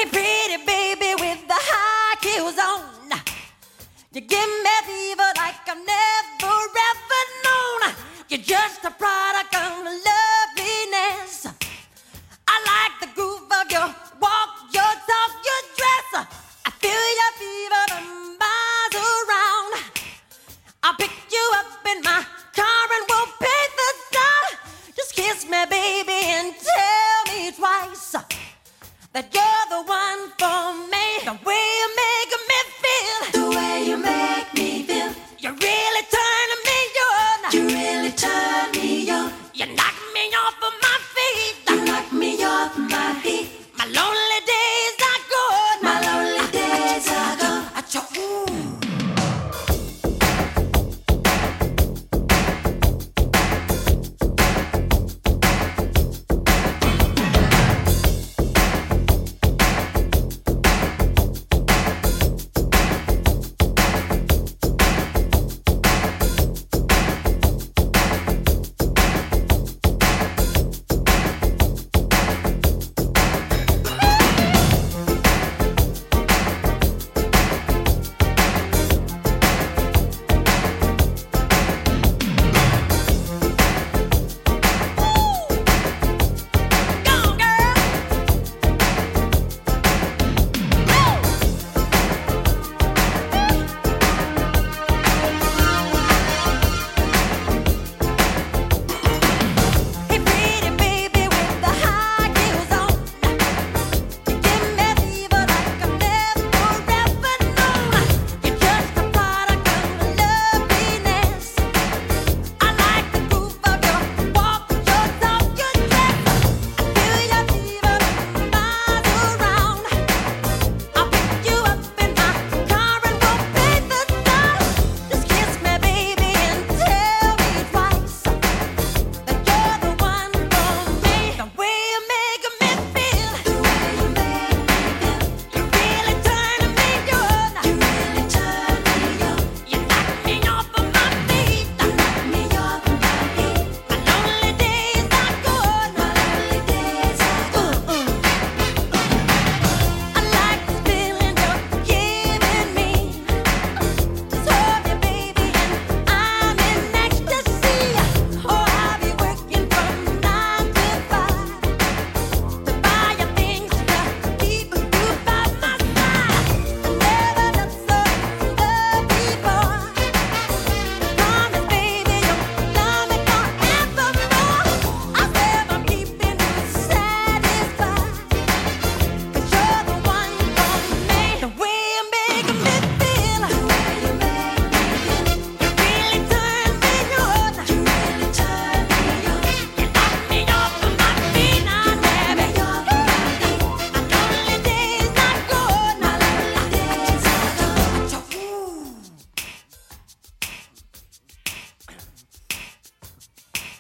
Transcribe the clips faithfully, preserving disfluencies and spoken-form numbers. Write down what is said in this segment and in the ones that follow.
Hey, pretty baby with the high heels on. You give me fever like I've never ever known. You're just a product of loveliness. I like the groove of your walk, your talk, your dress. I feel your fever from miles around. I'll pick you up in my car and we'll paint the town. Just kiss me, baby, and tell me twice that you're the one for me. The way you make me feel, the way you make me feel, you really turn me on. you really turn me on. You knock me off of my feet. You knock me off my feet. My lonely days are gone. My lonely days are gone. I cho- ooh.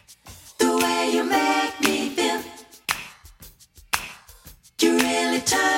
You make me feel, you really turn